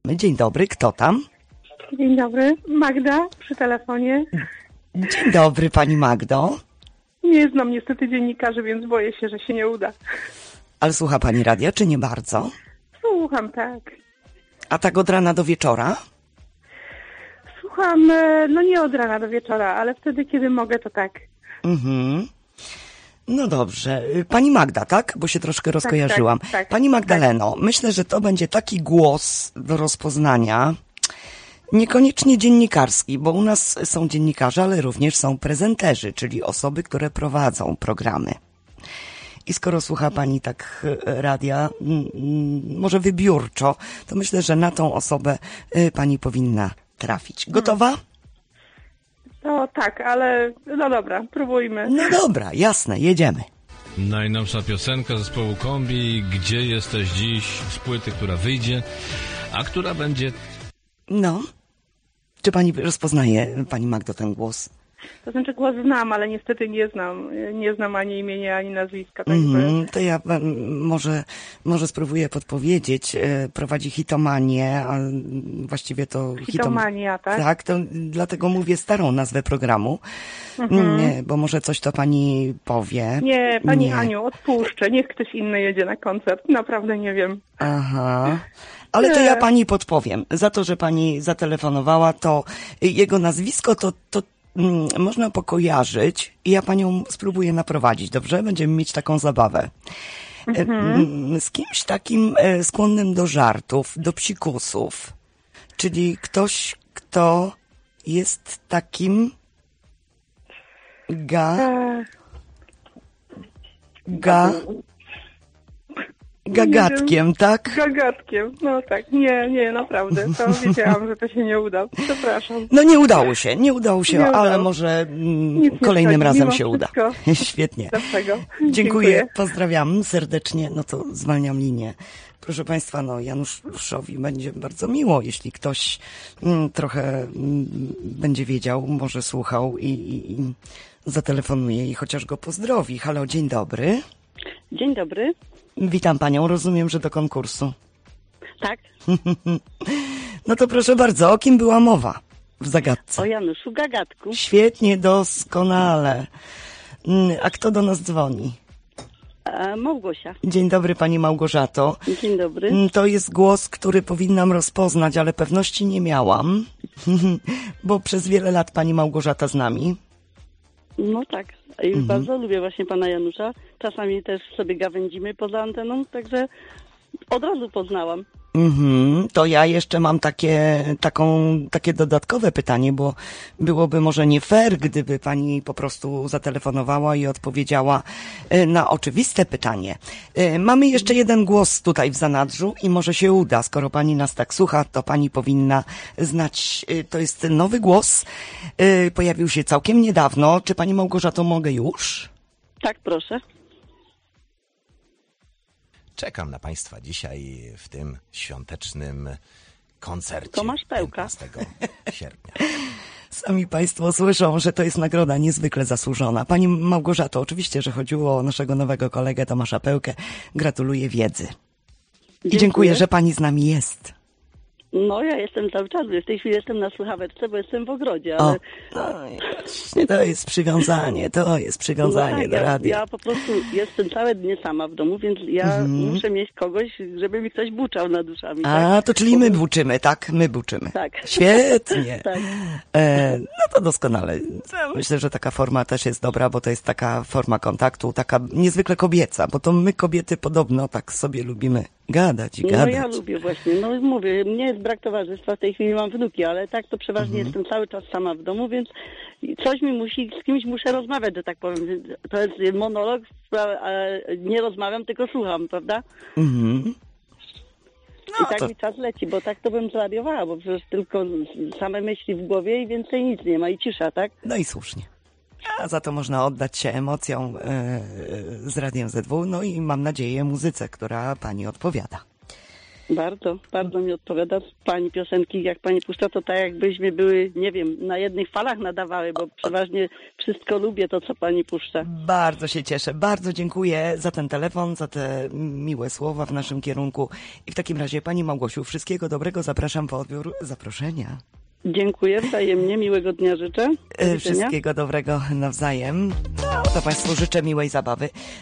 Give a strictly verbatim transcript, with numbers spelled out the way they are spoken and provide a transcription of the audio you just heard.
Dzień dobry, kto tam? Dzień dobry, Magda przy telefonie. Dzień dobry, pani Magdo. Nie znam niestety dziennikarzy, więc boję się, że się nie uda. Ale słucha pani radia, czy nie bardzo? Słucham, tak. A tak od rana do wieczora? Słucham, e, no nie od rana do wieczora, ale wtedy, kiedy mogę, to tak. Mhm. No dobrze. Pani Magda, tak? Bo się troszkę rozkojarzyłam. tak, tak, Pani Magdaleno, tak. Myślę, że to będzie taki głos do rozpoznania, niekoniecznie dziennikarski, bo u nas są dziennikarze, ale również są prezenterzy, czyli osoby, które prowadzą programy. I skoro słucha pani tak radia, może wybiórczo, to myślę, że na tą osobę pani powinna trafić. Gotowa? No tak, ale no dobra, próbujmy. No dobra, jasne, jedziemy. Najnowsza piosenka zespołu Kombi, Gdzie jesteś dziś, z płyty, która wyjdzie, a która będzie... No, czy pani rozpoznaje, pani Magdo, ten głos? To znaczy głos znam, ale niestety nie znam. Nie znam ani imienia, ani nazwiska. Tak mm, to ja może, może spróbuję podpowiedzieć. Prowadzi Hitomanię, a właściwie to... Hitomania, tak? Tak, to dlatego mówię starą nazwę programu, mhm. nie, bo może coś to pani powie. Nie, pani nie. Aniu, odpuszczę. Niech ktoś inny jedzie na koncert. Naprawdę nie wiem. Aha. Ale to ja pani podpowiem. Za to, że pani zatelefonowała, to jego nazwisko to... to można pokojarzyć i ja panią spróbuję naprowadzić, dobrze? Będziemy mieć taką zabawę. Mhm. Z kimś takim skłonnym do żartów, do psikusów, czyli ktoś, kto jest takim ga... ga... gagatkiem, tak? Gagatkiem, no tak. Nie, nie, naprawdę. To wiedziałam, że to się nie uda. Przepraszam. No nie udało się, nie udało się, nie ale udało. może mm, kolejnym razem się uda. Świetnie. Dziękuję. Dziękuję, pozdrawiam serdecznie. No to zwalniam linię. Proszę państwa, no Januszowi będzie bardzo miło, jeśli ktoś mm, trochę mm, będzie wiedział, może słuchał i, i, i zatelefonuje i chociaż go pozdrowi. Halo, dzień dobry. Dzień dobry. Witam panią, rozumiem, że do konkursu. Tak. No to proszę bardzo, o kim była mowa w zagadce? O Januszu Gagatku. Świetnie, doskonale. A kto do nas dzwoni? A, Małgosia. Dzień dobry pani Małgorzato. Dzień dobry. To jest głos, który powinnam rozpoznać, ale pewności nie miałam, bo przez wiele lat pani Małgorzata z nami. No tak. I mhm. bardzo lubię właśnie pana Janusza. Czasami też sobie gawędzimy poza anteną, także od razu poznałam. Mhm. To ja jeszcze mam takie, taką, takie dodatkowe pytanie, bo byłoby może nie fair, gdyby pani po prostu zatelefonowała i odpowiedziała na oczywiste pytanie. Mamy jeszcze jeden głos tutaj w zanadrzu i może się uda. Skoro pani nas tak słucha, to pani powinna znać. To jest nowy głos. Pojawił się całkiem niedawno. Czy pani Małgorzato mogę już? Tak, proszę. Czekam na państwa dzisiaj w tym świątecznym koncercie Tomasz Pełka. piętnastego sierpnia. Sami państwo słyszą, że to jest nagroda niezwykle zasłużona. Pani Małgorzato, oczywiście, że chodziło o naszego nowego kolegę Tomasza Pełkę. Gratuluję wiedzy. I dziękuję, dziękuję że pani z nami jest. No ja jestem cały czas, w tej chwili jestem na słuchaweczce, bo jestem w ogrodzie, ale... O, no, to jest przywiązanie, to jest przywiązanie no tak, do radia. Ja, ja po prostu jestem całe dnie sama w domu, więc ja mm. muszę mieć kogoś, żeby mi ktoś buczał nad uszami. A, tak? To czyli my buczymy, tak? My buczymy. Tak. Świetnie. tak. E, no to doskonale. Myślę, że taka forma też jest dobra, bo to jest taka forma kontaktu, taka niezwykle kobieca, bo to my kobiety podobno tak sobie lubimy gadać i gadać. No ja lubię właśnie, no mówię, mnie jest brak towarzystwa, w tej chwili mam wnuki, ale tak to przeważnie mhm. jestem cały czas sama w domu, więc coś mi musi, z kimś muszę rozmawiać, że tak powiem. To jest monolog, a nie rozmawiam, tylko słucham, prawda? Mhm. No, I tak to... mi czas leci, bo tak to bym zradiowała, bo przecież tylko same myśli w głowie i więcej nic nie ma i cisza, tak? No i słusznie. A za to można oddać się emocjom yy, z Radiem Z W, no i mam nadzieję muzyce, która pani odpowiada. Bardzo, bardzo mi odpowiada pani piosenki. Jak pani puszcza, to tak jakbyśmy były, nie wiem, na jednych falach nadawały, bo przeważnie wszystko lubię to, co pani puszcza. Bardzo się cieszę, bardzo dziękuję za ten telefon, za te miłe słowa w naszym kierunku. I w takim razie, pani Małgosiu, wszystkiego dobrego, zapraszam po odbiór zaproszenia. Dziękuję wzajemnie, miłego dnia życzę. Do widzenia. Wszystkiego dobrego nawzajem. No, to państwu życzę miłej zabawy.